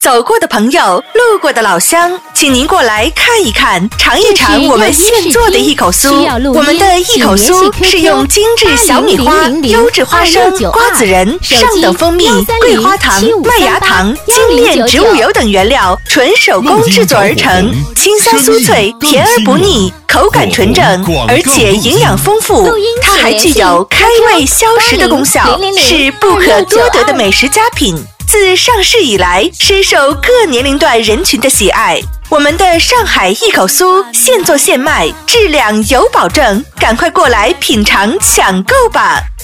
走过的朋友，路过的老乡，请您过来看一看，尝一尝我们现做的一口酥。我们的一口酥是用精致小米花、优质花生、瓜子仁、上等蜂蜜、桂花糖、麦芽糖、精炼植物油等原料，纯手工制作而成，清香酥脆，甜而不腻。口感纯正，而且营养丰富，它还具有开胃消食的功效，是不可多得的美食佳品。自上市以来，深受各年龄段人群的喜爱。我们的上海一口酥现做现卖，质量有保证，赶快过来品尝抢购吧！